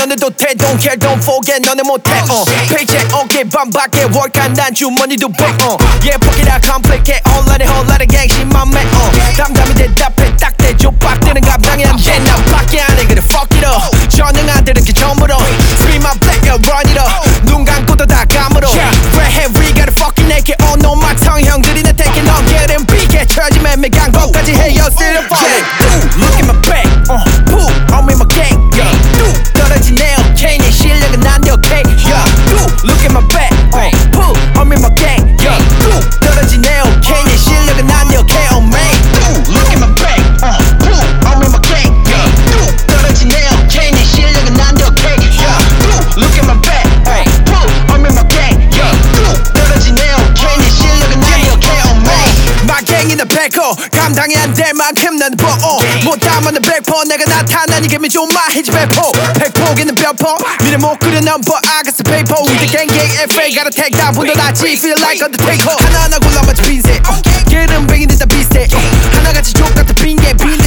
너네도 돼 don't care don't forget 너네 못해 paycheck 어깨 반밖에 월간 난 주머니도 백 yeah 포기라 컴플렉해 혼란해 혼란해 갱신만 매 담담히 대답해 딱 대줘 빡대는 감당이 안돼 난 밖에 안해 그래 fuck it up 전능아들은 그 전부로 free my black and run it up 눈 감고도 다 감으로 redhead we got a fucking naked oh no my tongue 형들이 내 taking on getting big 쳐지면 매강고까지 해요 쓰는 phone look at my back I'm in my gang 떨어진 내 okay 내 실력은 난 okay look at my back I'm in my gang 떨어진 내 okay 내 실력은 난 okay oh man look at my back I'm in my gang 떨어진 내 okay 내 실력은 난 okay look at my back I'm in my gang 떨어진 내 okay 내 실력은 난 okay oh man my gang in the back 감당이 안 될 만큼 난 못 담아는 100% 내가 나타나니 개미 좀 마해지 100% 있는 별포 미래 못 그려 넘버 I got some paper with the gang FA gotta take that 분도 낫지 feel like undertaker 하나하나 골라맞춰 빈세 기름뱅이 듯다 비슷해 하나같이 족같은 핑계